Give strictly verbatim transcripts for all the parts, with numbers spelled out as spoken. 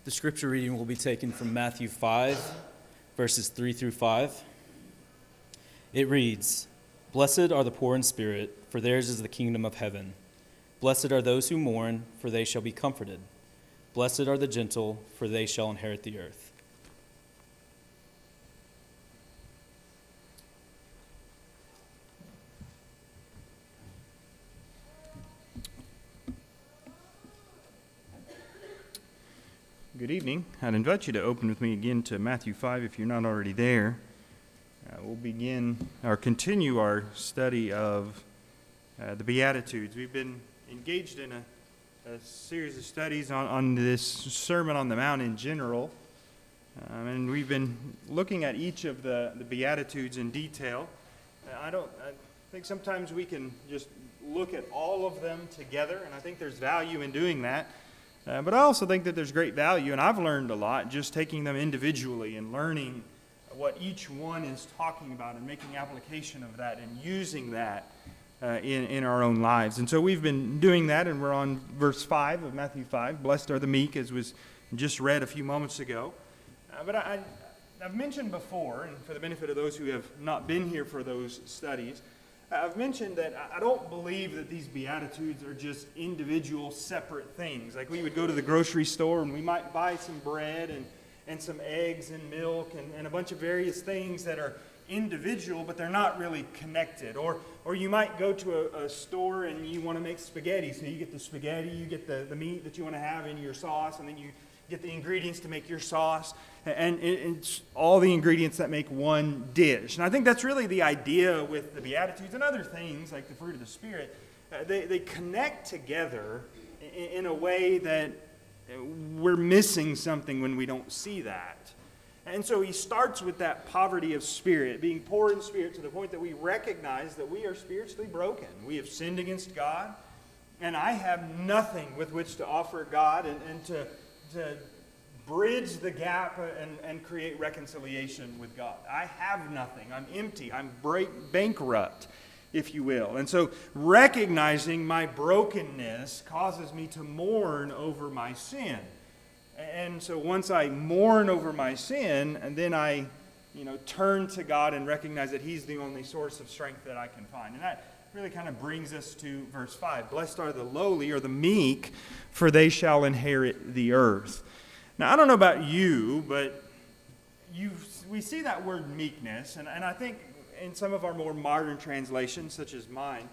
The scripture reading will be taken from Matthew five, verses three through five. It reads, "Blessed are the poor in spirit, for theirs is the kingdom of heaven. Blessed are those who mourn, for they shall be comforted. Blessed are the gentle, for they shall inherit the earth." Good evening. I'd invite you to open with me again to Matthew five if you're not already there. Uh, we'll begin or continue our study of uh, the Beatitudes. We've been engaged in a, a series of studies on, on this Sermon on the Mount in general, um, and we've been looking at each of the, the Beatitudes in detail. Uh, I don't. I think sometimes we can just look at all of them together, and I think there's value in doing that. Uh, but I also think that there's great value, and I've learned a lot just taking them individually and learning what each one is talking about and making application of that and using that uh, in, in our own lives. And so we've been doing that, and we're on verse five of Matthew five. Blessed are the meek, as was just read a few moments ago. Uh, but I, I've mentioned before, and for the benefit of those who have not been here for those studies, I've mentioned that I don't believe that these Beatitudes are just individual, separate things. Like we would go to the grocery store and we might buy some bread and, and some eggs and milk and, and a bunch of various things that are individual, but they're not really connected. Or or you might go to a, a store and you want to make spaghetti. So you get the spaghetti, you get the, the meat that you want to have in your sauce, and then you get the ingredients to make your sauce, and it's all the ingredients that make one dish. And I think that's really the idea with the Beatitudes and other things like the fruit of the Spirit. Uh, they, they connect together in, in a way that we're missing something when we don't see that. And so he starts with that poverty of spirit, being poor in spirit to the point that we recognize that we are spiritually broken. We have sinned against God, and I have nothing with which to offer God and, and to to bridge the gap and, and create reconciliation with God. I have nothing. I'm empty. I'm break, bankrupt, if you will. And so recognizing my brokenness causes me to mourn over my sin. And so once I mourn over my sin, and then I, you know, turn to God and recognize that He's the only source of strength that I can find. And that really kind of brings us to verse five. Blessed are the lowly or the meek, for they shall inherit the earth. Now, I don't know about you, but you we see that word meekness, and, and I think in some of our more modern translations, such as mine,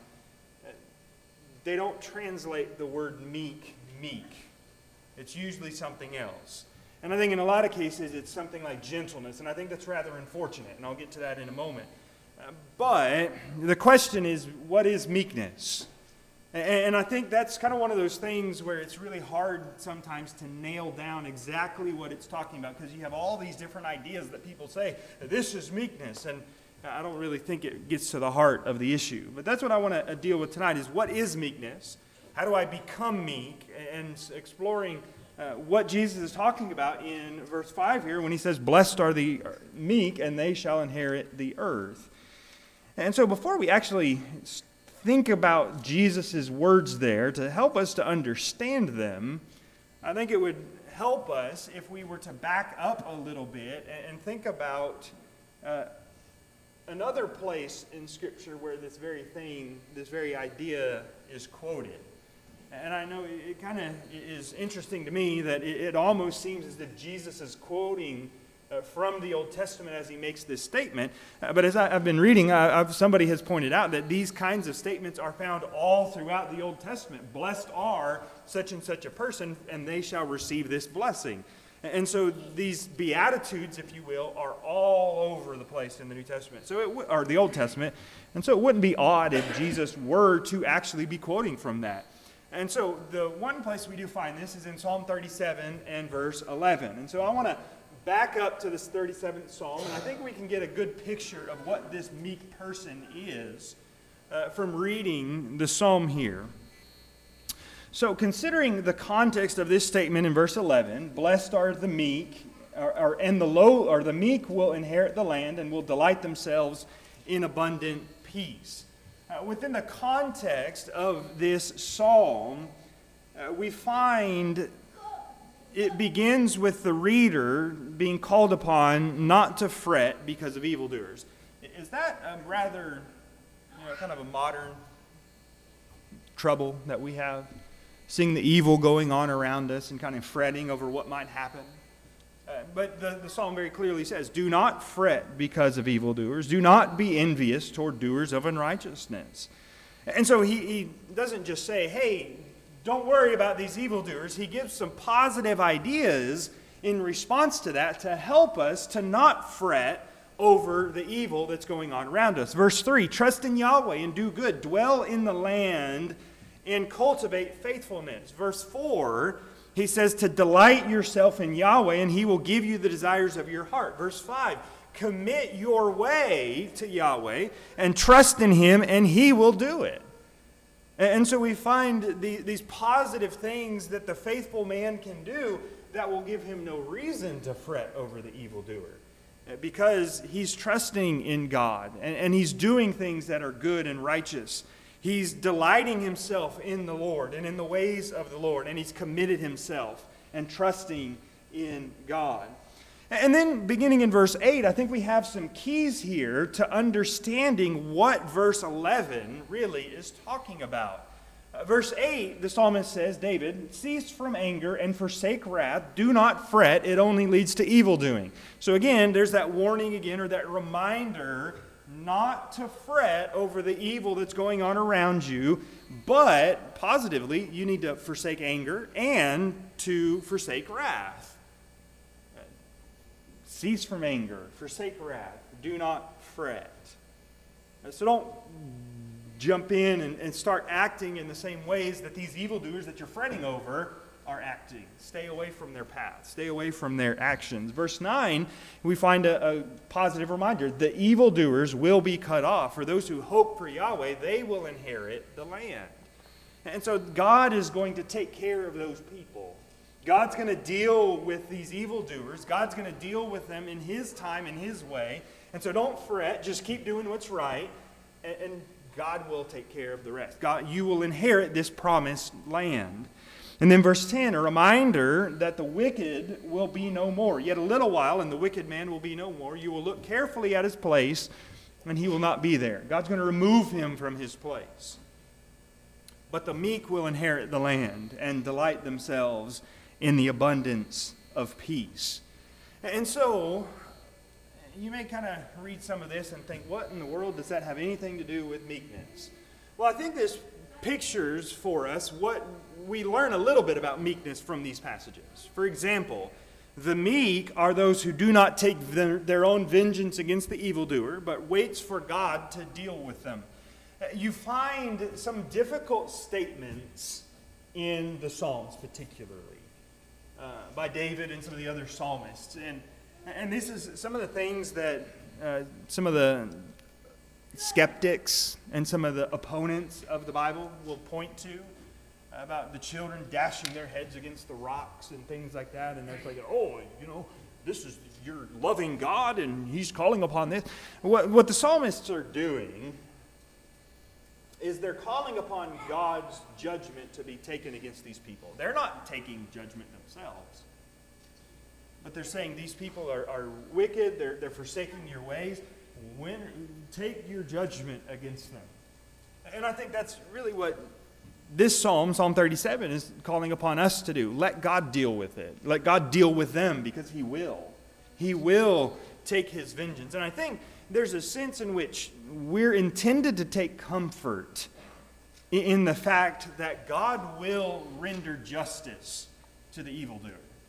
they don't translate the word meek, meek. It's usually something else. And I think in a lot of cases, it's something like gentleness, and I think that's rather unfortunate, and I'll get to that in a moment. But the question is, what is meekness? And I think that's kind of one of those things where it's really hard sometimes to nail down exactly what it's talking about, because you have all these different ideas that people say, this is meekness, and I don't really think it gets to the heart of the issue. But that's what I want to deal with tonight, is what is meekness? How do I become meek? And exploring uh, what Jesus is talking about in verse five here when he says, blessed are the meek, and they shall inherit the earth. And so before we actually think about Jesus' words there, to help us to understand them, I think it would help us if we were to back up a little bit and think about uh, another place in Scripture where this very thing, this very idea is quoted. And I know it, it kind of is interesting to me that it, it almost seems as if Jesus is quoting Uh, from the Old Testament as he makes this statement. Uh, but as I, I've been reading, I, I've, somebody has pointed out that these kinds of statements are found all throughout the Old Testament. Blessed are such and such a person, and they shall receive this blessing. And so these Beatitudes, if you will, are all over the place in the New Testament, so it w- or the Old Testament. And so it wouldn't be odd if Jesus were to actually be quoting from that. And so the one place we do find this is in Psalm thirty-seven and verse eleven. And so I want to back up to this thirty-seventh Psalm, and I think we can get a good picture of what this meek person is uh, from reading the Psalm here. So considering the context of this statement in verse eleven, blessed are the meek, or, or, and the low, or the meek will inherit the land and will delight themselves in abundant peace. Uh, within the context of this psalm, uh, we find it begins with the reader being called upon not to fret because of evildoers. Is that a rather, you know, kind of a modern trouble that we have? Seeing the evil going on around us and kind of fretting over what might happen. Uh, but the, the psalm very clearly says, do not fret because of evildoers. Do not be envious toward doers of unrighteousness. And so he, he doesn't just say, hey, don't worry about these evildoers. He gives some positive ideas in response to that to help us to not fret over the evil that's going on around us. Verse three, trust in Yahweh and do good. Dwell in the land and cultivate faithfulness. Verse four, he says to delight yourself in Yahweh and he will give you the desires of your heart. Verse five, commit your way to Yahweh and trust in him and he will do it. And so we find the, these positive things that the faithful man can do that will give him no reason to fret over the evildoer. Because he's trusting in God and, and he's doing things that are good and righteous. He's delighting himself in the Lord and in the ways of the Lord. And he's committed himself and trusting in God. And then beginning in verse eight, I think we have some keys here to understanding what verse eleven really is talking about. Uh, verse eight, the psalmist says, David, cease from anger and forsake wrath. Do not fret. It only leads to evil doing. So again, there's that warning again, or that reminder not to fret over the evil that's going on around you, but positively, you need to forsake anger and to forsake wrath. Cease from anger, forsake wrath, do not fret. So don't jump in and, and start acting in the same ways that these evildoers that you're fretting over are acting. Stay away from their paths. Stay away from their actions. Verse nine, we find a, a positive reminder. The evildoers will be cut off. For those who hope for Yahweh, they will inherit the land. And so God is going to take care of those people. God's going to deal with these evildoers. God's going to deal with them in his time, in his way. And so don't fret. Just keep doing what's right. And, and God will take care of the rest. God, you will inherit this promised land. And then verse ten, a reminder that the wicked will be no more. Yet a little while, and the wicked man will be no more. You will look carefully at his place, and he will not be there. God's going to remove him from his place. But the meek will inherit the land and delight themselves in the abundance of peace. And so, you may kind of read some of this and think, what in the world does that have anything to do with meekness? Well, I think this pictures for us what we learn a little bit about meekness from these passages. For example, the meek are those who do not take their, their own vengeance against the evildoer, but waits for God to deal with them. You find some difficult statements in the Psalms particularly. Uh, by David and some of the other psalmists. And and this is some of the things that uh, some of the skeptics and some of the opponents of the Bible will point to about the children dashing their heads against the rocks and things like that. And they're like, oh, you know, this is, you're loving God and he's calling upon this. What, what the psalmists are doing is they're calling upon God's judgment to be taken against these people. They're not taking judgment themselves. But they're saying these people are, are wicked, they're, they're forsaking your ways. When, take your judgment against them. And I think that's really what this psalm, Psalm thirty-seven, is calling upon us to do. Let God deal with it. Let God deal with them because he will. He will take his vengeance. And I think there's a sense in which we're intended to take comfort in the fact that God will render justice to the evildoer.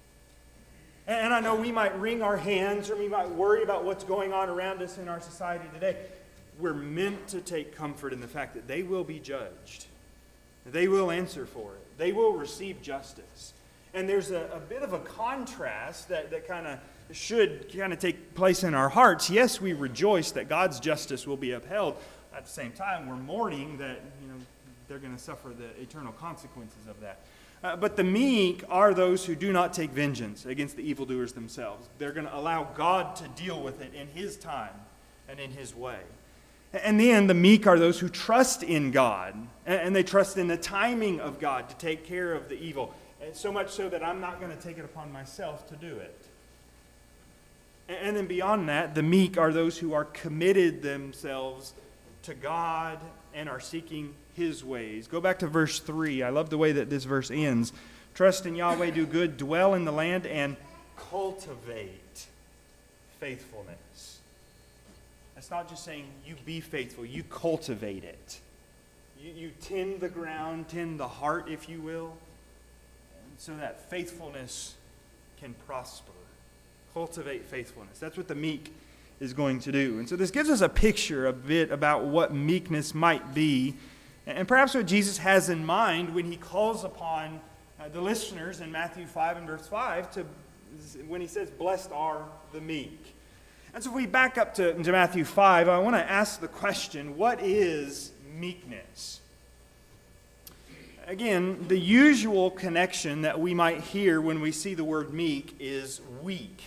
And I know we might wring our hands or we might worry about what's going on around us in our society today. We're meant to take comfort in the fact that they will be judged. They will answer for it. They will receive justice. And there's a, a bit of a contrast that, that kind of should kind of take place in our hearts. Yes, we rejoice that God's justice will be upheld. At the same time, we're mourning that, you know, they're going to suffer the eternal consequences of that. Uh, but the meek are those who do not take vengeance against the evildoers themselves. They're going to allow God to deal with it in his time and in his way. And then the meek are those who trust in God, and they trust in the timing of God to take care of the evil. And so much so that I'm not going to take it upon myself to do it. And then beyond that, the meek are those who are committed themselves to God and are seeking His ways. Go back to verse three. I love the way that this verse ends. Trust in Yahweh, do good, dwell in the land, and cultivate faithfulness. That's not just saying you be faithful, you cultivate it. You, you tend the ground, tend the heart, if you will, so that faithfulness can prosper. Cultivate faithfulness. That's what the meek is going to do. And so this gives us a picture a bit about what meekness might be, and perhaps what Jesus has in mind when He calls upon uh, the listeners in Matthew five and verse five to, when He says, blessed are the meek. And so if we back up to, to Matthew five, I want to ask the question, what is meekness? Again, the usual connection that we might hear when we see the word meek is weak.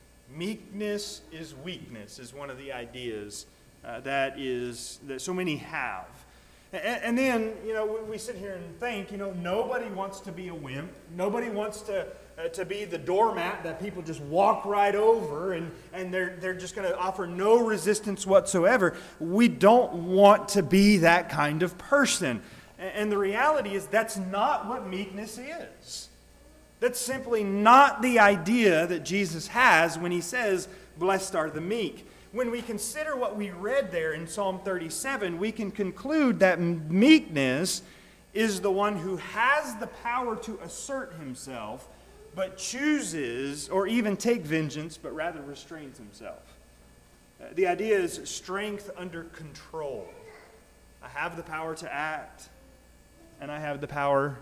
Meekness is weakness, is one of the ideas uh, that is that so many have. And, and then, you know, we, we sit here and think, you know, nobody wants to be a wimp. Nobody wants to uh, to be the doormat that people just walk right over and, and they're, they're just going to offer no resistance whatsoever. We don't want to be that kind of person. And, and the reality is that's not what meekness is. That's simply not the idea that Jesus has when He says, blessed are the meek. When we consider what we read there in Psalm thirty-seven, we can conclude that meekness is the one who has the power to assert himself, but chooses or even take vengeance, but rather restrains himself. The idea is strength under control. I have the power to act, and I have the power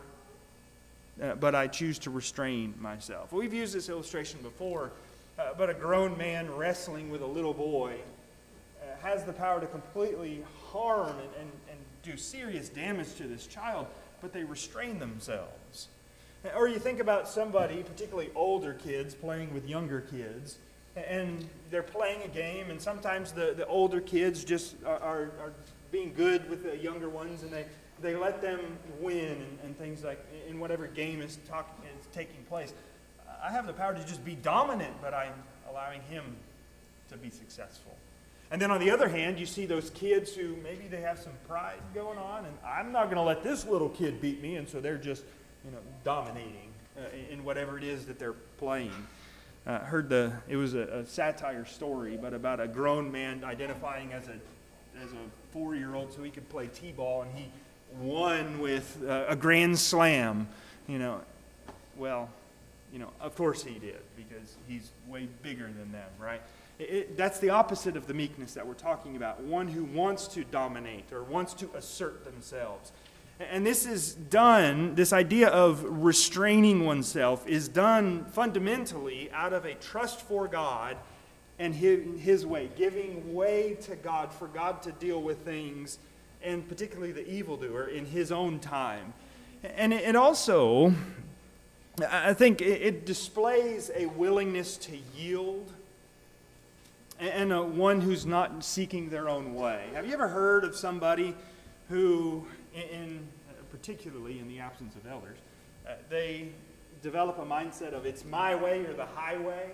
Uh, but I choose to restrain myself. We've used this illustration before, uh, but a grown man wrestling with a little boy uh, has the power to completely harm and, and, and do serious damage to this child, but they restrain themselves. Or you think about somebody, particularly older kids, playing with younger kids, and they're playing a game, and sometimes the, the older kids just are, are, are being good with the younger ones, and they They let them win and, and things like in whatever game is, talk, is taking place. I have the power to just be dominant, but I'm allowing him to be successful. And then on the other hand, you see those kids who maybe they have some pride going on, and I'm not going to let this little kid beat me, and so they're just, you know, dominating uh, in whatever it is that they're playing. I uh, heard the it was a, a satire story, but about a grown man identifying as a as a four-year-old so he could play t-ball, and he won with uh, a grand slam, you know. Well, you know, of course he did, because he's way bigger than them, right? It, it, that's the opposite of the meekness that we're talking about, one who wants to dominate or wants to assert themselves. And this is done, this idea of restraining oneself is done fundamentally out of a trust for God and his, his way, giving way to God for God to deal with things, and particularly the evildoer, in his own time. And it also, I think, it displays a willingness to yield and a one who's not seeking their own way. Have you ever heard of somebody who, in, particularly in the absence of elders, uh, they develop a mindset of it's my way or the highway,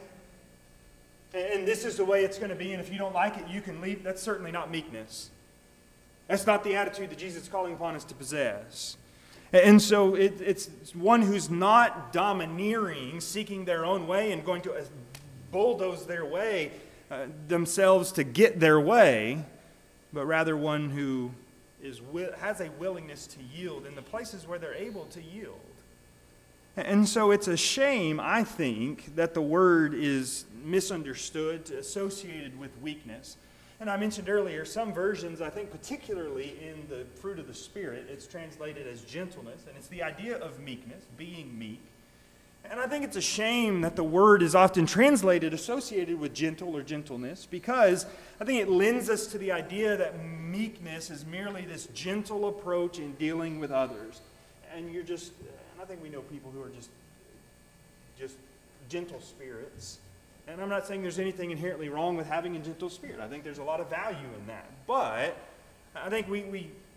and this is the way it's going to be, and if you don't like it, you can leave? That's certainly not meekness. That's not the attitude that Jesus is calling upon us to possess. And so it, it's one who's not domineering, seeking their own way and going to bulldoze their way, uh, themselves to get their way, but rather one who is has a willingness to yield in the places where they're able to yield. And so it's a shame, I think, that the word is misunderstood, associated with weakness. And I mentioned earlier, some versions, I think particularly in the fruit of the Spirit, it's translated as gentleness, and it's the idea of meekness, being meek. And I think it's a shame that the word is often translated associated with gentle or gentleness, because I think it lends us to the idea that meekness is merely this gentle approach in dealing with others. And you're just, and I think we know people who are just, just gentle spirits. And I'm not saying there's anything inherently wrong with having a gentle spirit. I think there's a lot of value in that. But I think we, we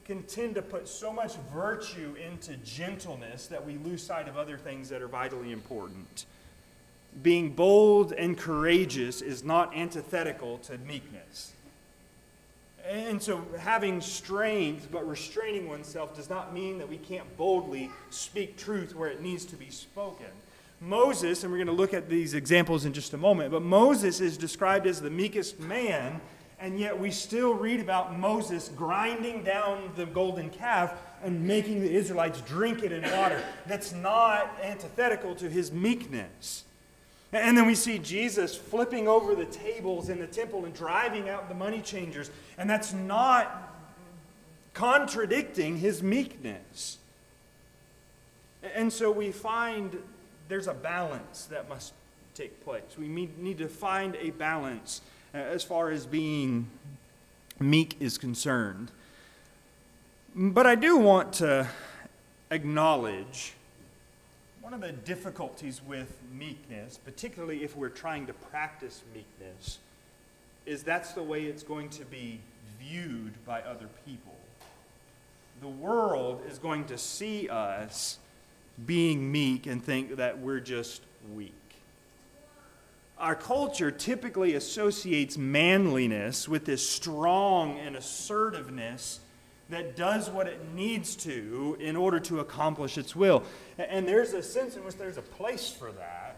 can tend to put so much virtue into gentleness that we lose sight of other things that are vitally important. Being bold and courageous is not antithetical to meekness. And so having strength but restraining oneself does not mean that we can't boldly speak truth where it needs to be spoken. Moses, and we're going to look at these examples in just a moment, but Moses is described as the meekest man, and yet we still read about Moses grinding down the golden calf and making the Israelites drink it in water. That's not antithetical to his meekness. And then we see Jesus flipping over the tables in the temple and driving out the money changers. And that's not contradicting his meekness. And so we find there's a balance that must take place. We need to find a balance as far as being meek is concerned. But I do want to acknowledge one of the difficulties with meekness, particularly if we're trying to practice meekness, is that's the way it's going to be viewed by other people. The world is going to see us being meek and think that we're just weak. Our culture typically associates manliness with this strong and assertiveness that does what it needs to in order to accomplish its will. And there's a sense in which there's a place for that.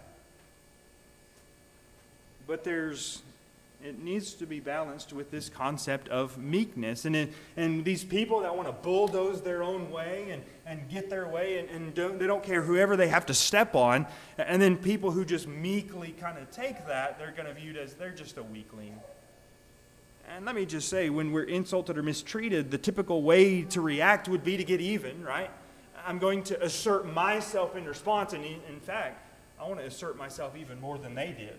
But there's it needs to be balanced with this concept of meekness. And, it, and these people that want to bulldoze their own way and, and get their way, and, and don't, they don't care whoever they have to step on. And then people who just meekly kind of take that, they're going to view it as they're just a weakling. And let me just say, when we're insulted or mistreated, the typical way to react would be to get even, right? I'm going to assert myself in response. And in fact, I want to assert myself even more than they did.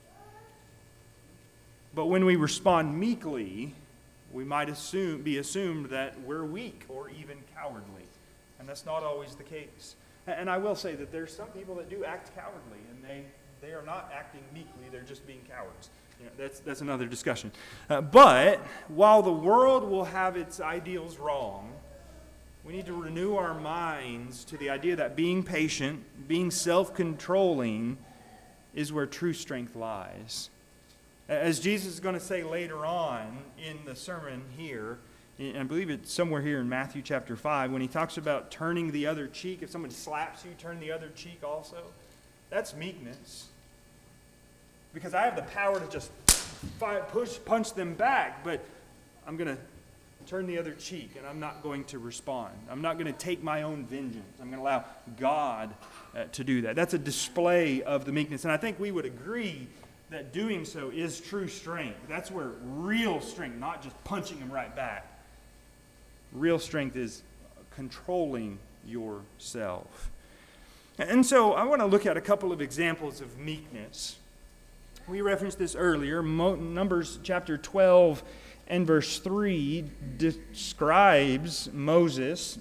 But when we respond meekly, we might assume, be assumed that we're weak or even cowardly. And that's not always the case. And I will say that there's some people that do act cowardly, and they, they are not acting meekly, they're just being cowards. You know, that's, that's another discussion. Uh, but while the world will have its ideals wrong, we need to renew our minds to the idea that being patient, being self-controlling, is where true strength lies. As Jesus is going to say later on in the sermon here, and I believe it's somewhere here in Matthew chapter five, when he talks about turning the other cheek. If someone slaps you, turn the other cheek also. That's meekness. Because I have the power to just push, punch them back, but I'm going to turn the other cheek, and I'm not going to respond. I'm not going to take my own vengeance. I'm going to allow God uh, to do that. That's a display of the meekness. And I think we would agree that doing so is true strength. That's where real strength, not just punching them right back. Real strength is controlling yourself. And so I want to look at a couple of examples of meekness. We referenced this earlier. Mo- Numbers chapter twelve and verse three describes Moses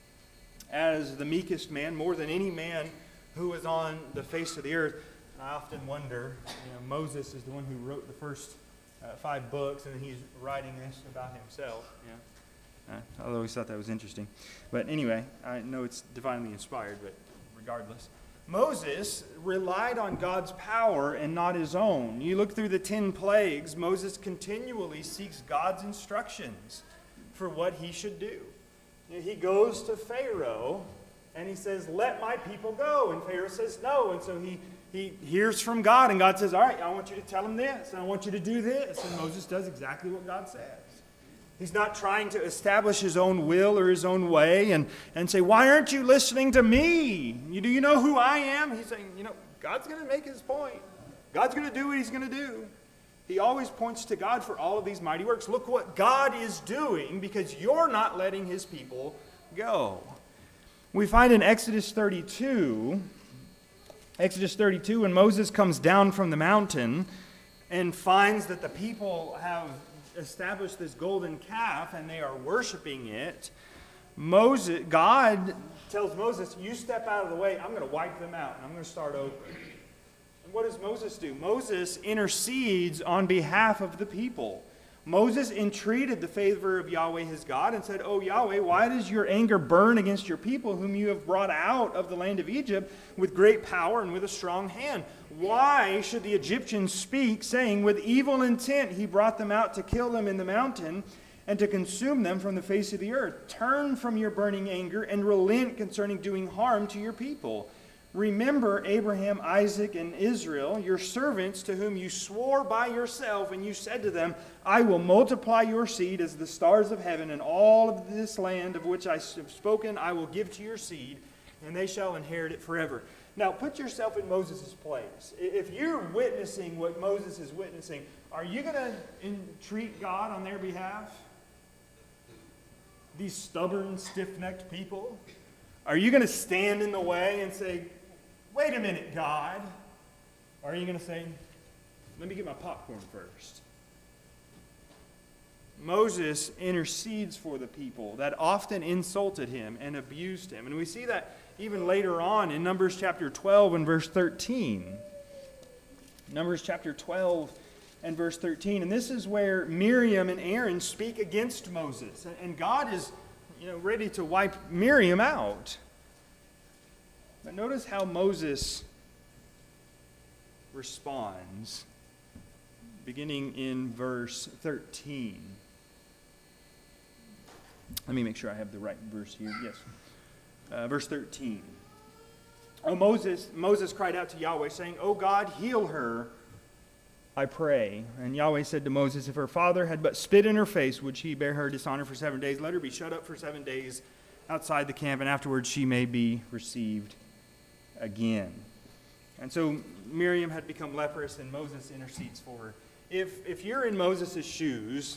as the meekest man, more than any man who is on the face of the earth. I often wonder, you know, Moses is the one who wrote the first uh, five books, and he's writing this about himself. Yeah. Uh, I always thought that was interesting. But anyway, I know it's divinely inspired, but regardless. Moses relied on God's power and not his own. You look through the ten plagues, Moses continually seeks God's instructions for what he should do. You know, he goes to Pharaoh, and he says, "Let my people go." And Pharaoh says no, and so he He hears from God, and God says, all right, I want you to tell him this, and I want you to do this. And Moses does exactly what God says. He's not trying to establish his own will or his own way and, and say, why aren't you listening to me? You, do you know who I am? He's saying, you know, God's going to make his point. God's going to do what he's going to do. He always points to God for all of these mighty works. Look what God is doing because you're not letting his people go. We find in Exodus thirty-two... Exodus thirty-two, when Moses comes down from the mountain and finds that the people have established this golden calf and they are worshiping it, Moses, God tells Moses, you step out of the way, I'm going to wipe them out and I'm going to start over. And what does Moses do? Moses intercedes on behalf of the people. Moses entreated the favor of Yahweh his God and said, "O Yahweh, why does your anger burn against your people whom you have brought out of the land of Egypt with great power and with a strong hand? Why should the Egyptians speak, saying, with evil intent he brought them out to kill them in the mountain and to consume them from the face of the earth? Turn from your burning anger and relent concerning doing harm to your people. Remember Abraham, Isaac, and Israel, your servants, to whom you swore by yourself, and you said to them, I will multiply your seed as the stars of heaven, and all of this land of which I have spoken I will give to your seed, and they shall inherit it forever." Now, put yourself in Moses' place. If you're witnessing what Moses is witnessing, are you going to entreat God on their behalf? These stubborn, stiff-necked people? Are you going to stand in the way and say, "Wait a minute, God"? Or are you going to say, "Let me get my popcorn first"? Moses intercedes for the people that often insulted him and abused him. And we see that even later on in Numbers chapter twelve and verse thirteen. Numbers chapter twelve and verse thirteen. And this is where Miriam and Aaron speak against Moses. And God is, you know, ready to wipe Miriam out. But notice how Moses responds, beginning in verse thirteen. Let me make sure I have the right verse here. Yes. Uh, verse thirteen. Oh, Moses, Moses cried out to Yahweh, saying, "O God, heal her, I pray." And Yahweh said to Moses, "If her father had but spit in her face, would she bear her dishonor for seven days? Let her be shut up for seven days outside the camp, and afterwards she may be received again." And so Miriam had become leprous, and Moses intercedes for her. If, if you're in Moses' shoes,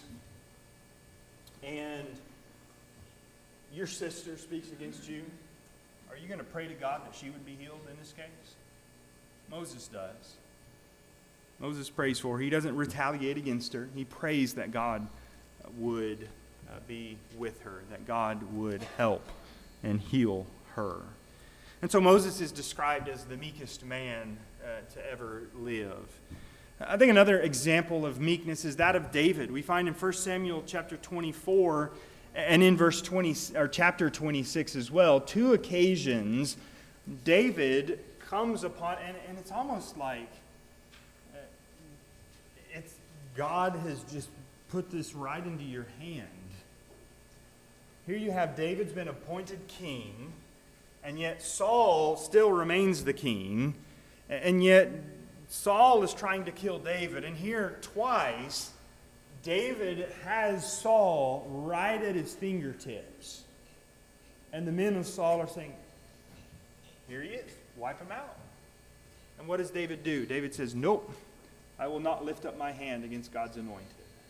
and your sister speaks against you, are you going to pray to God that she would be healed in this case? Moses does. Moses prays for her. He doesn't retaliate against her. He prays that God would uh, be with her, that God would help and heal her. And so Moses is described as the meekest man uh, to ever live. I think another example of meekness is that of David. We find in First Samuel chapter twenty-four and in verse twenty or chapter twenty-six as well, two occasions David comes upon, and, and it's almost like uh, it's God has just put this right into your hand. Here you have David's been appointed king, and yet Saul still remains the king, and yet Saul is trying to kill David. And here twice, David has Saul right at his fingertips. And the men of Saul are saying, "Here he is, wipe him out." And what does David do? David says, "Nope, I will not lift up my hand against God's anointed."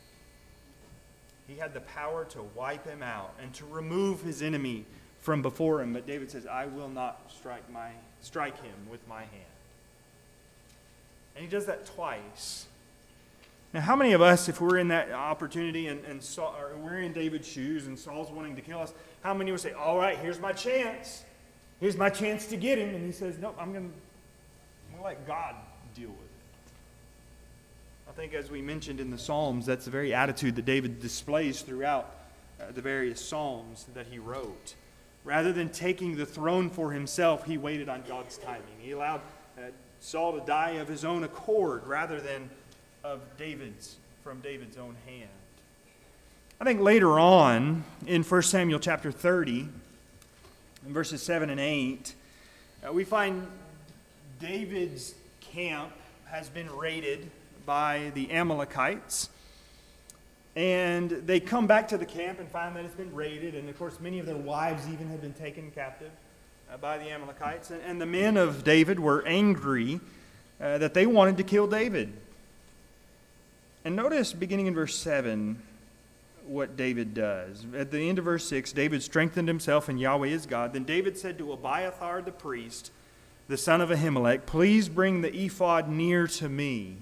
He had the power to wipe him out and to remove his enemy from before him. But David says, "I will not strike my strike him with my hand." And he does that twice. Now, how many of us, if we're in that opportunity and, and Saul, or we're in David's shoes and Saul's wanting to kill us, how many would say, "All right, here's my chance. Here's my chance to get him." And he says, "Nope, I'm going to let God deal with it." I think as we mentioned in the Psalms, that's the very attitude that David displays throughout uh, the various Psalms that he wrote. Rather than taking the throne for himself, he waited on God's timing. He allowed uh, Saul to die of his own accord rather than of David's, from David's own hand. I think later on in First Samuel chapter thirty, in verses seven and eight, uh, we find David's camp has been raided by the Amalekites. And they come back to the camp and find that it's been raided. And of course, many of their wives even had been taken captive uh, by the Amalekites. And, and the men of David were angry uh, that they wanted to kill David. And notice, beginning in verse seven, what David does. At the end of verse six, David strengthened himself in Yahweh his God. Then David said to Abiathar the priest, the son of Ahimelech, "Please bring the ephod near to me."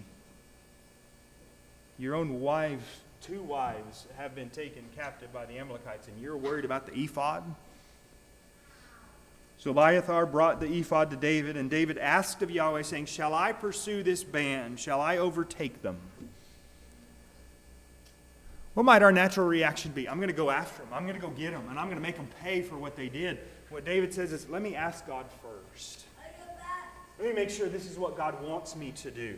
Your own wives, two wives, have been taken captive by the Amalekites, and you're worried about the ephod? So Abiathar brought the ephod to David, and David asked of Yahweh, saying, "Shall I pursue this band? Shall I overtake them?" What might our natural reaction be? I'm going to go after them. I'm going to go get them, and I'm going to make them pay for what they did. What David says is, let me ask God first. Let me make sure this is what God wants me to do.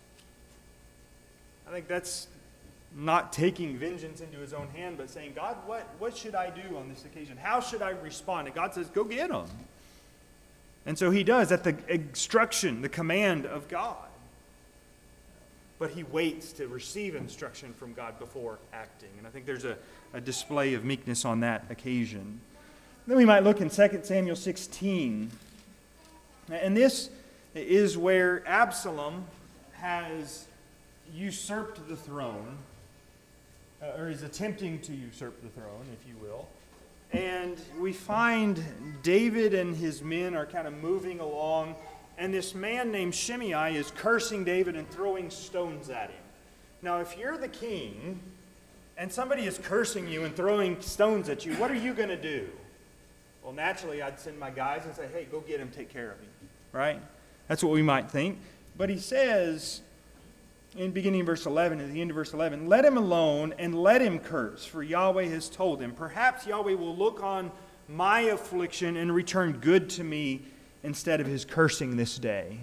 I think that's not taking vengeance into his own hand, but saying, God, what, what should I do on this occasion? How should I respond? And God says, go get them. And so he does at the instruction, the command of God. But he waits to receive instruction from God before acting. And I think there's a, a display of meekness on that occasion. Then we might look in Second Samuel sixteen. And this is where Absalom has usurped the throne, uh, or is attempting to usurp the throne, if you will. And we find David and his men are kind of moving along, and this man named Shimei is cursing David and throwing stones at him. Now, if you're the king, and somebody is cursing you and throwing stones at you, what are you going to do? Well, naturally, I'd send my guys and say, hey, go get him, take care of him. Right? That's what we might think. But he says, in beginning of verse eleven, at the end of verse eleven, let him alone and let him curse, for Yahweh has told him. Perhaps Yahweh will look on my affliction and return good to me instead of his cursing this day.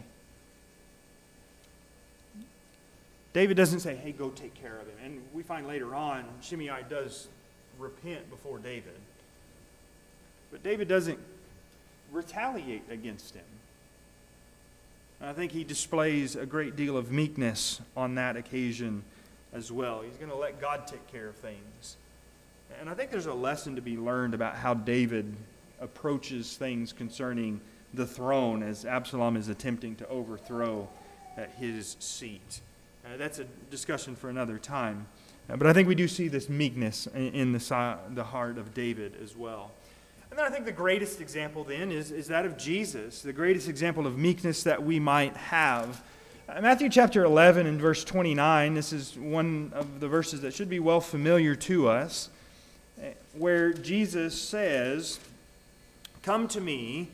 David doesn't say, hey, go take care of him. And we find later on, Shimei does repent before David. But David doesn't retaliate against him. And I think he displays a great deal of meekness on that occasion as well. He's going to let God take care of things. And I think there's a lesson to be learned about how David approaches things concerning the throne as Absalom is attempting to overthrow uh, his seat. Uh, that's a discussion for another time. Uh, but I think we do see this meekness in, in the, the heart of David as well. And then I think the greatest example then is, is that of Jesus, the greatest example of meekness that we might have. Uh, Matthew chapter eleven and verse twenty-nine, this is one of the verses that should be well familiar to us, uh, where Jesus says, come to me,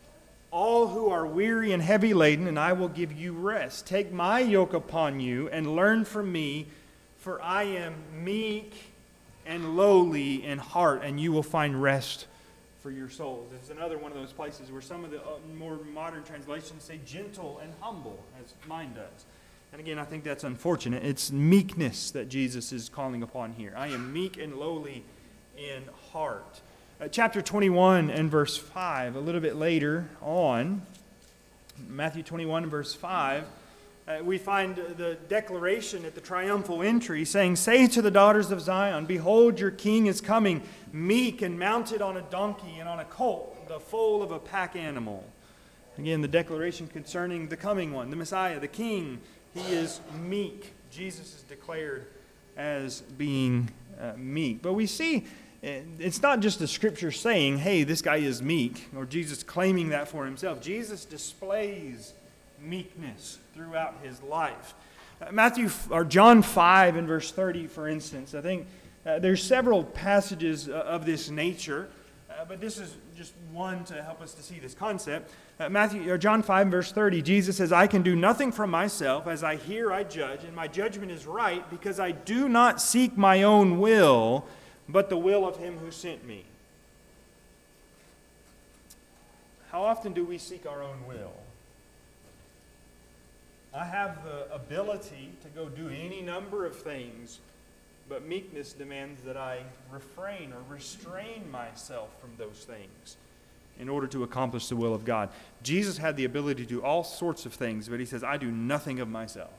all who are weary and heavy laden, and I will give you rest. Take my yoke upon you and learn from me, for I am meek and lowly in heart, and you will find rest for your souls. This is another one of those places where some of the more modern translations say gentle and humble, as mine does. And again, I think that's unfortunate. It's meekness that Jesus is calling upon here. I am meek and lowly in heart. Uh, chapter twenty-one and verse five, a little bit later on, Matthew twenty-one and verse five, uh, we find the declaration at the triumphal entry saying, say to the daughters of Zion, behold, your king is coming, meek and mounted on a donkey and on a colt, the foal of a pack animal. Again, the declaration concerning the coming one, the Messiah, the king, he is meek. Jesus is declared as being uh, meek. But we see it's not just the scripture saying, hey, this guy is meek, or Jesus claiming that for himself. Jesus displays meekness throughout his life. Uh, Matthew or John five and verse thirty, for instance, I think uh, there's several passages uh, of this nature, uh, but this is just one to help us to see this concept. Uh, Matthew or John five and verse thirty, Jesus says, I can do nothing from myself. As I hear, I judge, and my judgment is right, because I do not seek my own will, but the will of him who sent me. How often do we seek our own will? I have the ability to go do any number of things, but meekness demands that I refrain or restrain myself from those things in order to accomplish the will of God. Jesus had the ability to do all sorts of things, but he says, I do nothing of myself.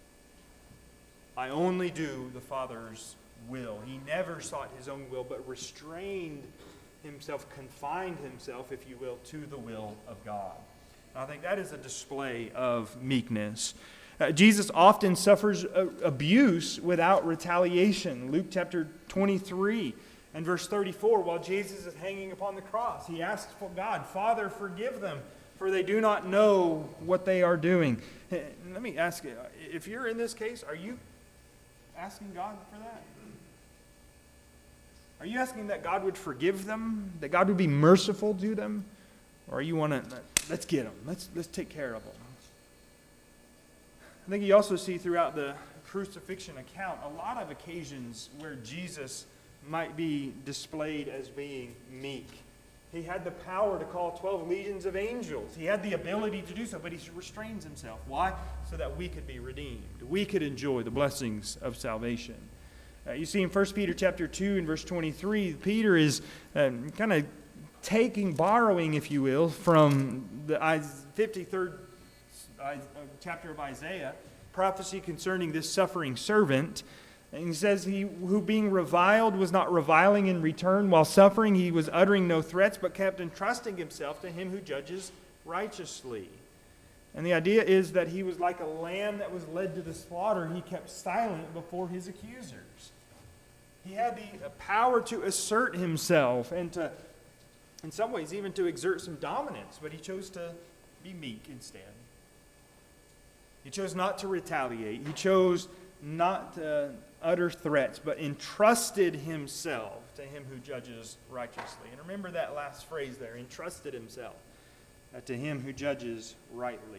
I only do the Father's will. He never sought his own will, but restrained himself, confined himself, if you will, to the will of God. And I think that is a display of meekness. Uh, Jesus often suffers uh, abuse without retaliation. Luke chapter twenty-three and verse thirty-four, while Jesus is hanging upon the cross, he asks for God, Father, forgive them, for they do not know what they are doing. Let me ask you, if you're in this case, are you asking God for that? Are you asking that God would forgive them? That God would be merciful to them? Or you want to, let's get them. Let's, let's take care of them. I think you also see throughout the crucifixion account a lot of occasions where Jesus might be displayed as being meek. He had the power to call twelve legions of angels. He had the ability to do so, but he restrains himself. Why? So that we could be redeemed. We could enjoy the blessings of salvation. Uh, you see in First Peter chapter two and verse twenty-three, Peter is um, kind of taking, borrowing, if you will, from the fifty-third chapter of Isaiah, prophecy concerning this suffering servant. And he says, he who being reviled was not reviling in return. While suffering, he was uttering no threats, but kept entrusting himself to him who judges righteously. And the idea is that he was like a lamb that was led to the slaughter. He kept silent before his accusers. He had the power to assert himself and to, in some ways, even to exert some dominance, but he chose to be meek instead. He chose not to retaliate. He chose not to utter threats, but entrusted himself to him who judges righteously. And remember that last phrase there, entrusted himself uh, to him who judges rightly.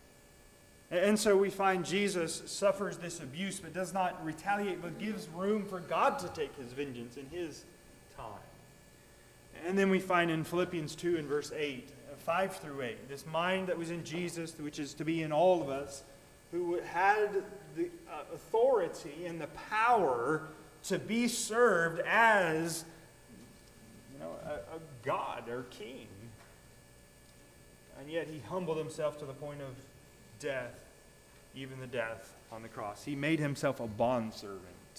And so we find Jesus suffers this abuse, but does not retaliate, but gives room for God to take his vengeance in his time. And then we find in Philippians two and verse eight, five through eight, this mind that was in Jesus, which is to be in all of us, who had the uh, authority and the power to be served as, you know, a, a God or king. And yet he humbled himself to the point of death, even the death on the cross. He made himself a bondservant.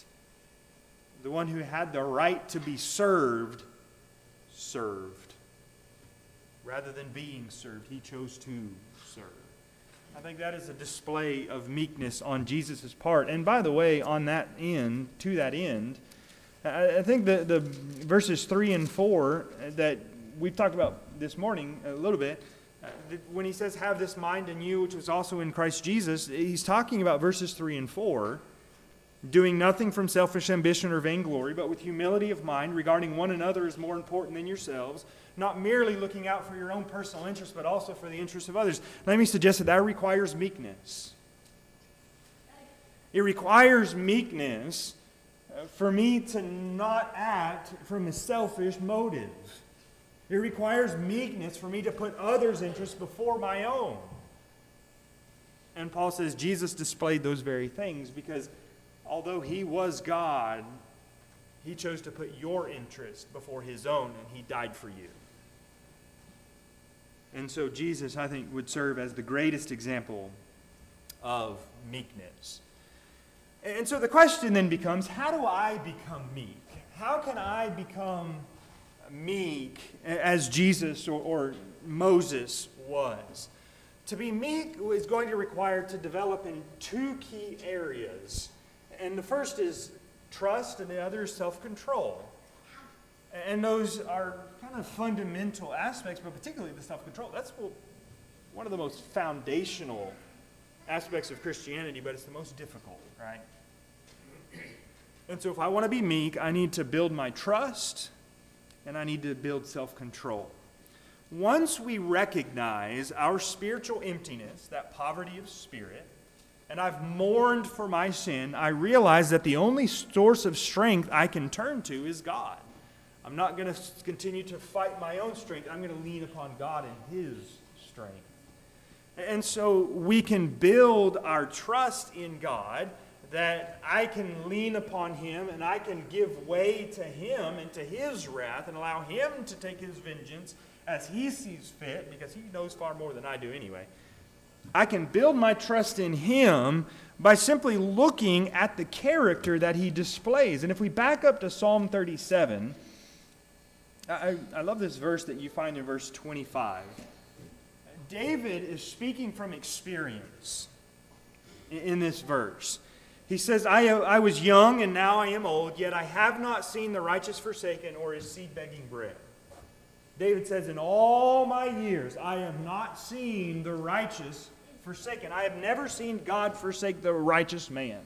The one who had the right to be served, served. Rather than being served, he chose to serve. I think that is a display of meekness on Jesus' part. And by the way, on that end, to that end, I think the, the verses three and four that we've talked about this morning a little bit, when he says, have this mind in you, which was also in Christ Jesus, he's talking about verses three and four, doing nothing from selfish ambition or vainglory, but with humility of mind, regarding one another as more important than yourselves, not merely looking out for your own personal interests, but also for the interests of others. Let me suggest that that requires meekness. It requires meekness for me to not act from a selfish motive. It requires meekness for me to put others' interests before my own. And Paul says Jesus displayed those very things because although he was God, he chose to put your interest before his own, and he died for you. And so Jesus, I think, would serve as the greatest example of meekness. And so the question then becomes, how do I become meek? How can I become meek as Jesus or, or Moses was? To be meek is going to require to develop in two key areas. And the first is trust, and the other is self-control. And those are kind of fundamental aspects, but particularly the self-control. That's one of the most foundational aspects of Christianity, but it's the most difficult, right? And so if I want to be meek, I need to build my trust, and I need to build self-control. Once we recognize our spiritual emptiness, that poverty of spirit, and I've mourned for my sin, I realize that the only source of strength I can turn to is God. I'm not going to continue to fight my own strength. I'm going to lean upon God and his strength. And so we can build our trust in God, that I can lean upon him and I can give way to him and to his wrath and allow him to take his vengeance as he sees fit, because he knows far more than I do anyway. I can build my trust in him by simply looking at the character that he displays. And if we back up to Psalm thirty-seven, I, I love this verse that you find in verse twenty-five. David is speaking from experience in, in this verse. He says, I, I was young and now I am old, yet I have not seen the righteous forsaken or his seed begging bread. David says, in all my years, I have not seen the righteous forsaken. I have never seen God forsake the righteous man.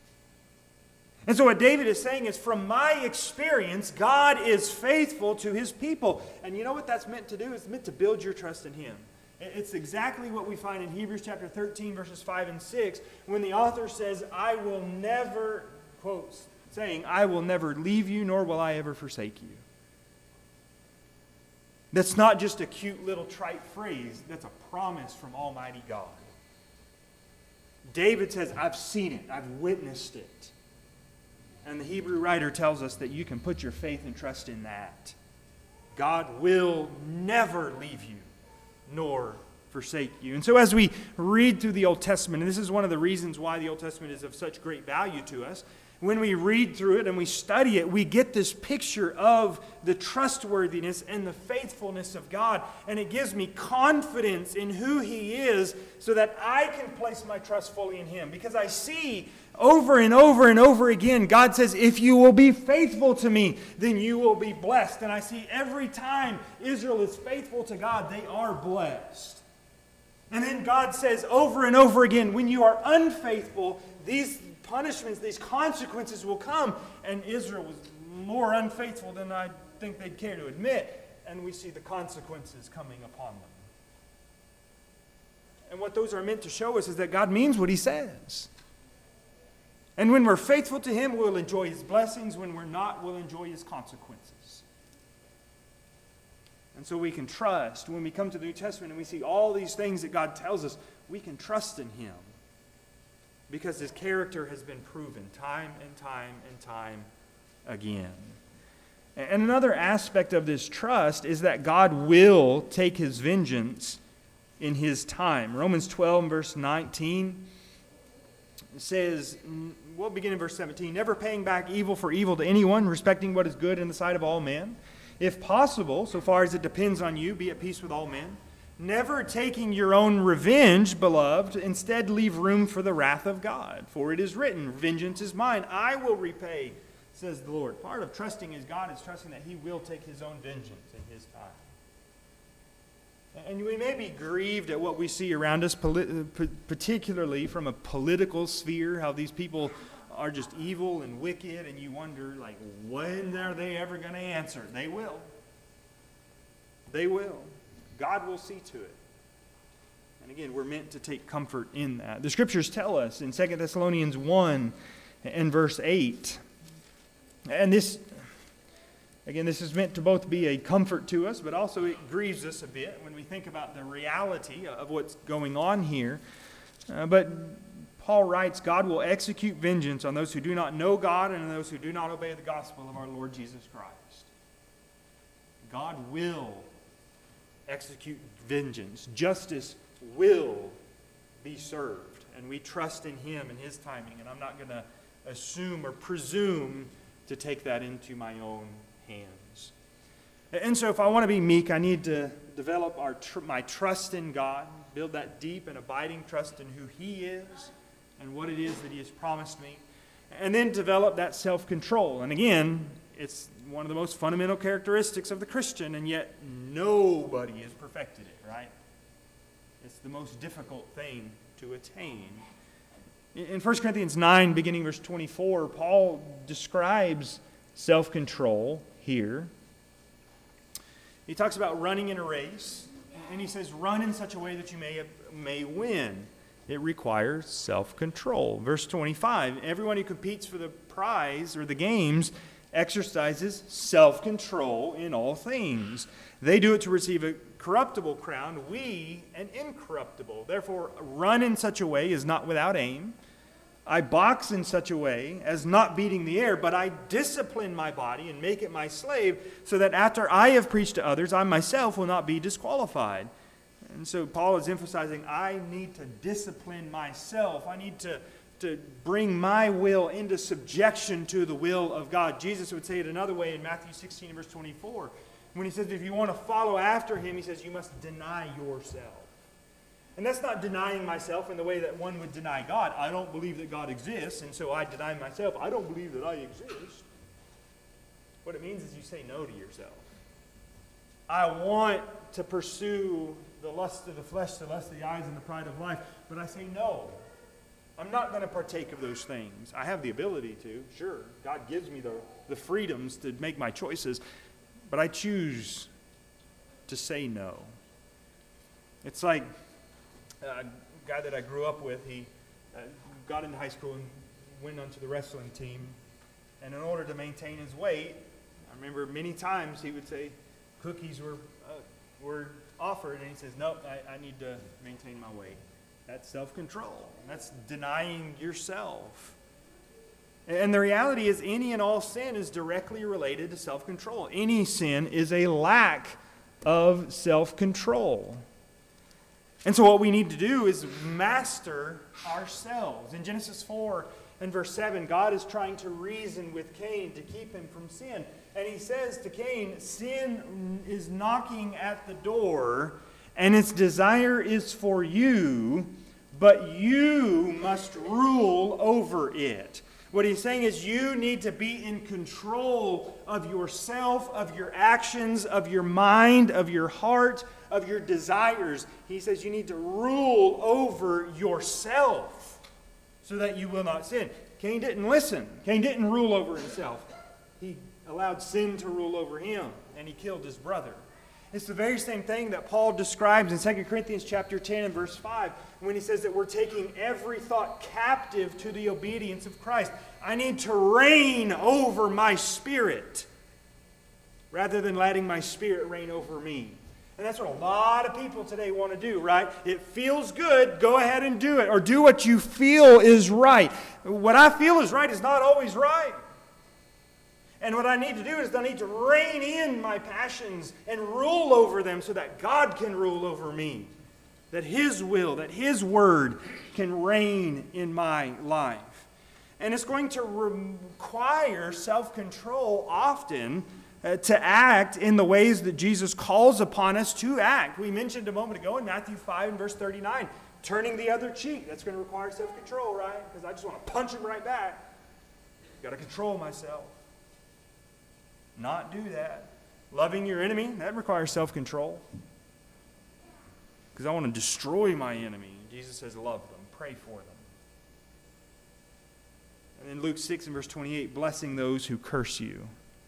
And so what David is saying is, from my experience, God is faithful to his people. And you know what that's meant to do? It's meant to build your trust in him. It's exactly what we find in Hebrews chapter thirteen, verses five and six, when the author says, I will never, quotes, saying, I will never leave you, nor will I ever forsake you. That's not just a cute little trite phrase. That's a promise from Almighty God. David says, I've seen it. I've witnessed it. And the Hebrew writer tells us that you can put your faith and trust in that. God will never leave you, nor forsake you. And so as we read through the Old Testament, and this is one of the reasons why the Old Testament is of such great value to us, when we read through it and we study it, we get this picture of the trustworthiness and the faithfulness of God. And it gives me confidence in who He is so that I can place my trust fully in Him. Because I see over and over and over again, God says, if you will be faithful to me, then you will be blessed. And I see every time Israel is faithful to God, they are blessed. And then God says over and over again, when you are unfaithful, these punishments, these consequences will come. And Israel was more unfaithful than I think they'd care to admit. And we see the consequences coming upon them. And what those are meant to show us is that God means what He says. And when we're faithful to Him, we'll enjoy His blessings. When we're not, we'll enjoy His consequences. And so we can trust. When we come to the New Testament and we see all these things that God tells us, we can trust in Him. Because His character has been proven time and time and time again. And another aspect of this trust is that God will take His vengeance in His time. Romans twelve, verse nineteen says, we'll begin in verse seventeen, never paying back evil for evil to anyone, respecting what is good in the sight of all men. If possible, so far as it depends on you, be at peace with all men. Never taking your own revenge, beloved, instead leave room for the wrath of God. For it is written, vengeance is mine, I will repay, says the Lord. Part of trusting is God is trusting that He will take His own vengeance in His time. And we may be grieved at what we see around us, particularly from a political sphere, how these people are just evil and wicked, and you wonder, like, when are they ever going to answer? They will. They will. God will see to it. And again, we're meant to take comfort in that. The Scriptures tell us in Second Thessalonians one and verse eight, and this, again, this is meant to both be a comfort to us, but also it grieves us a bit when we think about the reality of what's going on here. Uh, but Paul writes, God will execute vengeance on those who do not know God and on those who do not obey the gospel of our Lord Jesus Christ. God will execute vengeance. Justice will be served. And we trust in Him and His timing. And I'm not going to assume or presume to take that into my own hands. And so if I want to be meek, I need to develop our tr- my trust in God, build that deep and abiding trust in who He is and what it is that He has promised me, and then develop that self-control. And again, it's one of the most fundamental characteristics of the Christian, and yet nobody has perfected it, right? It's the most difficult thing to attain. In First Corinthians nine, beginning verse twenty-four, Paul describes self-control here. He talks about running in a race, and he says, run in such a way that you may, may win. It requires self-control. Verse twenty-five, everyone who competes for the prize or the games exercises self-control in all things. They do it to receive a corruptible crown, we an incorruptible. Therefore, run in such a way as not without aim. I box in such a way as not beating the air, but I discipline my body and make it my slave, so that after I have preached to others, I myself will not be disqualified. And so Paul is emphasizing, I need to discipline myself. I need to, to bring my will into subjection to the will of God. Jesus would say it another way in Matthew sixteen, verse twenty-four. When He says, if you want to follow after Him, He says, you must deny yourself. And that's not denying myself in the way that one would deny God. I don't believe that God exists, and so I deny myself. I don't believe that I exist. What it means is you say no to yourself. I want to pursue the lust of the flesh, the lust of the eyes, and the pride of life, but I say no. I'm not going to partake of those things. I have the ability to, sure. God gives me the, the freedoms to make my choices, but I choose to say no. It's like a guy that I grew up with, he uh, got into high school and went onto the wrestling team. And in order to maintain his weight, I remember many times he would say cookies were uh, were offered, and he says, nope, I, I need to maintain my weight. That's self-control. That's denying yourself. And the reality is any and all sin is directly related to self-control. Any sin is a lack of self-control. And so what we need to do is master ourselves. In Genesis four and verse seven, God is trying to reason with Cain to keep him from sin. And he says to Cain, sin is knocking at the door, and its desire is for you, but you must rule over it. What he's saying is you need to be in control of yourself, of your actions, of your mind, of your heart, of your desires. He says you need to rule over yourself so that you will not sin. Cain didn't listen. Cain didn't rule over himself. He allowed sin to rule over him, and he killed his brother. It's the very same thing that Paul describes in Second Corinthians chapter ten and verse five when he says that we're taking every thought captive to the obedience of Christ. I need to reign over my spirit rather than letting my spirit reign over me. And that's what a lot of people today want to do, right? It feels good, go ahead and do it. Or do what you feel is right. What I feel is right is not always right. And what I need to do is I need to rein in my passions and rule over them so that God can rule over me. That His will, that His word can reign in my life. And it's going to require self-control often uh, to act in the ways that Jesus calls upon us to act. We mentioned a moment ago in Matthew five and verse thirty-nine, turning the other cheek. That's going to require self-control, right? Because I just want to punch him right back. Got to control myself. Not do that. Loving your enemy, that requires self-control. Because I want to destroy my enemy. Jesus says, love them, pray for them. And in Luke six and verse twenty-eight, blessing those who curse you.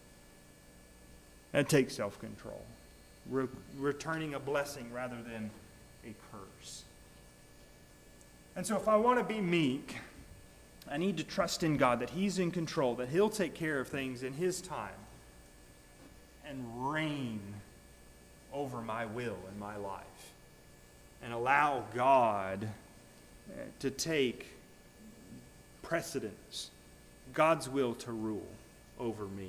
That takes self-control. Re- returning a blessing rather than a curse. And so if I want to be meek, I need to trust in God that He's in control, that He'll take care of things in His time. And reign over my will in my life. And allow God to take precedence, God's will to rule over me.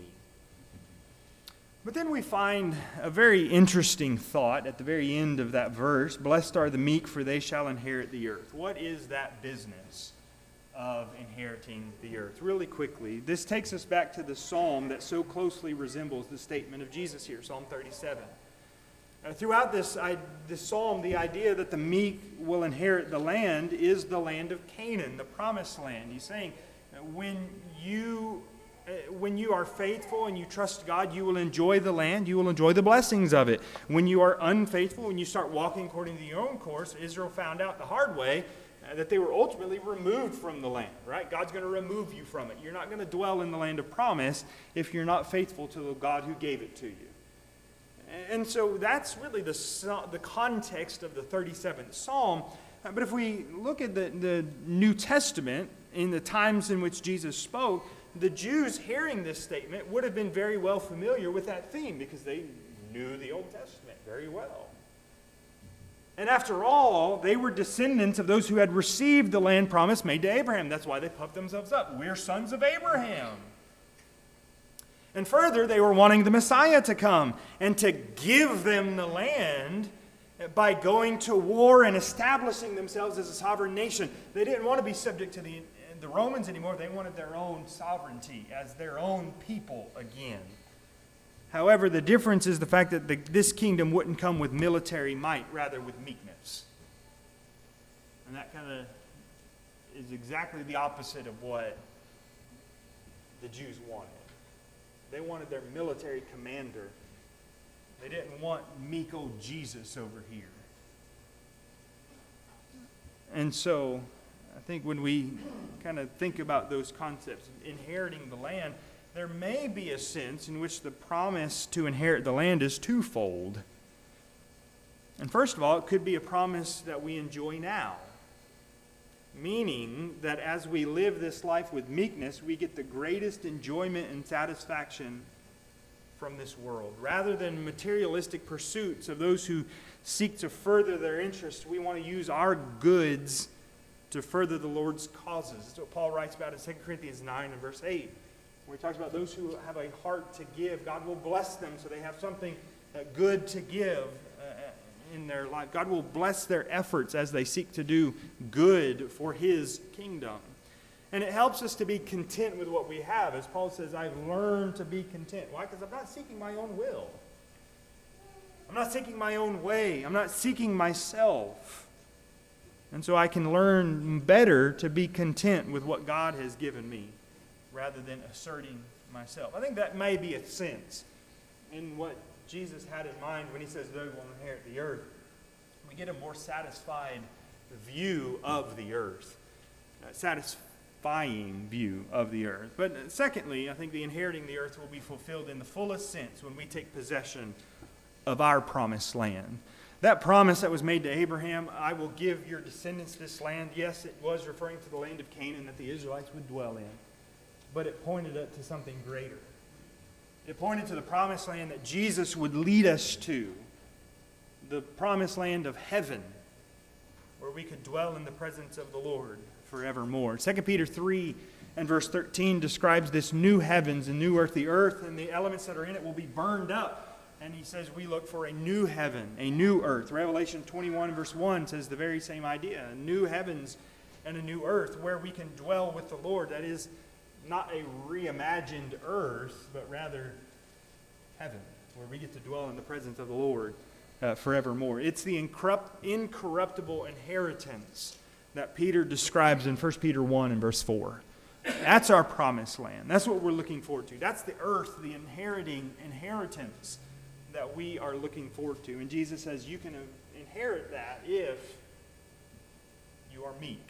But then we find a very interesting thought at the very end of that verse. Blessed are the meek, for they shall inherit the earth. What is that business of inheriting the earth? Really quickly, this takes us back to the psalm that so closely resembles the statement of Jesus here, Psalm thirty-seven. Uh, throughout this, I, this psalm, the idea that the meek will inherit the land is the land of Canaan, the promised land. He's saying, uh, when you, uh, when you are faithful and you trust God, you will enjoy the land, you will enjoy the blessings of it. When you are unfaithful, when you start walking according to your own course, Israel found out the hard way, that they were ultimately removed from the land, right? God's going to remove you from it. You're not going to dwell in the land of promise if you're not faithful to the God who gave it to you. And so that's really the, the context of the thirty-seventh Psalm. But if we look at the, the New Testament, in the times in which Jesus spoke, the Jews hearing this statement would have been very well familiar with that theme because they knew the Old Testament very well. And after all, they were descendants of those who had received the land promise made to Abraham. That's why they puffed themselves up. We're sons of Abraham. And further, they were wanting the Messiah to come and to give them the land by going to war and establishing themselves as a sovereign nation. They didn't want to be subject to the, the Romans anymore. They wanted their own sovereignty as their own people again. However, the difference is the fact that the, this kingdom wouldn't come with military might, rather with meekness. And that kind of is exactly the opposite of what the Jews wanted. They wanted their military commander. They didn't want meek old Jesus over here. And so, I think when we kind of think about those concepts, inheriting the land, there may be a sense in which the promise to inherit the land is twofold. And first of all, it could be a promise that we enjoy now, meaning that as we live this life with meekness, we get the greatest enjoyment and satisfaction from this world. Rather than materialistic pursuits of those who seek to further their interests, we want to use our goods to further the Lord's causes. That's what Paul writes about in Second Corinthians nine and verse eight, where he talks about those who have a heart to give. God will bless them so they have something uh, good to give uh, in their life. God will bless their efforts as they seek to do good for His kingdom. And it helps us to be content with what we have. As Paul says, I've learned to be content. Why? Because I'm not seeking my own will. I'm not seeking my own way. I'm not seeking myself. And so I can learn better to be content with what God has given me rather than asserting myself. I think that may be a sense in what Jesus had in mind when He says those will inherit the earth. We get a more satisfied view of the earth. Uh, satisfying view of the earth. But secondly, I think the inheriting the earth will be fulfilled in the fullest sense when we take possession of our promised land. That promise that was made to Abraham, I will give your descendants this land. Yes, it was referring to the land of Canaan that the Israelites would dwell in. But it pointed up to something greater. It pointed to the promised land that Jesus would lead us to. The promised land of heaven, where we could dwell in the presence of the Lord forevermore. Second Peter three and verse thirteen describes this new heavens and new earth. The earth and the elements that are in it will be burned up. And he says we look for a new heaven, a new earth. Revelation twenty-one and verse one says the very same idea. A new heavens and a new earth where we can dwell with the Lord. That is not a reimagined earth, but rather heaven, where we get to dwell in the presence of the Lord uh, forevermore. It's the incorrupt, incorruptible inheritance that Peter describes in First Peter one and verse four. That's our promised land. That's what we're looking forward to. That's the earth, the inheriting inheritance that we are looking forward to. And Jesus says you can inherit that if you are meek.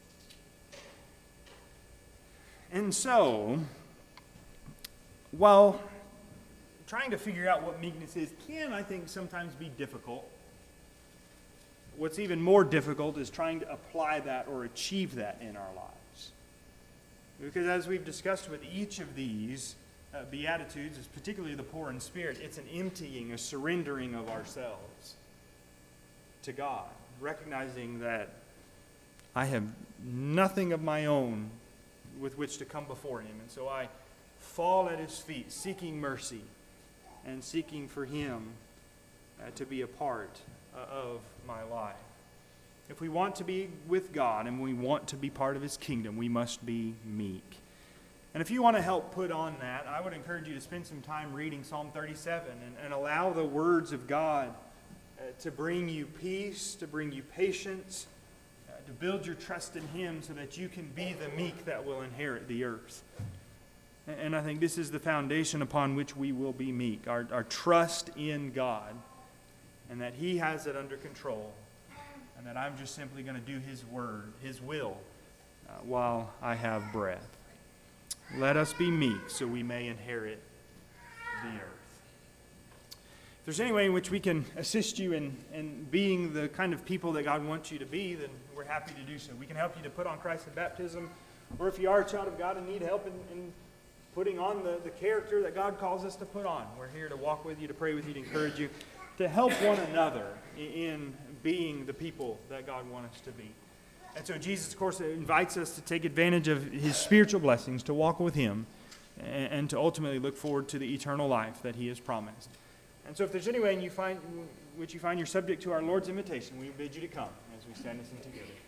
And so, while trying to figure out what meekness is can, I think, sometimes be difficult, what's even more difficult is trying to apply that or achieve that in our lives. Because as we've discussed with each of these uh, Beatitudes, particularly the poor in spirit, it's an emptying, a surrendering of ourselves to God, recognizing that I have nothing of my own with which to come before Him. And so I fall at His feet, seeking mercy and seeking for Him uh, to be a part uh, of my life. If we want to be with God and we want to be part of His kingdom, we must be meek. And if you want to help put on that, I would encourage you to spend some time reading Psalm thirty-seven and, and allow the words of God uh, to bring you peace, to bring you patience, uh, to build your trust in Him so that you can be the meek that will inherit the earth. And, and I think this is the foundation upon which we will be meek, our, our trust in God, and that He has it under control. And that I'm just simply going to do His word, His will, uh, while I have breath. Let us be meek so we may inherit the earth. If there's any way in which we can assist you in, in being the kind of people that God wants you to be, then we're happy to do so. We can help you to put on Christ in baptism, or if you are a child of God and need help in, in putting on the, the character that God calls us to put on, we're here to walk with you, to pray with you, to encourage you, to help one another in being the people that God wants us to be. And so Jesus, of course, invites us to take advantage of His spiritual blessings, to walk with Him, and, and to ultimately look forward to the eternal life that He has promised. And so if there's any way in you find, which you find you're subject to our Lord's invitation, we bid you to come as we stand and sing together.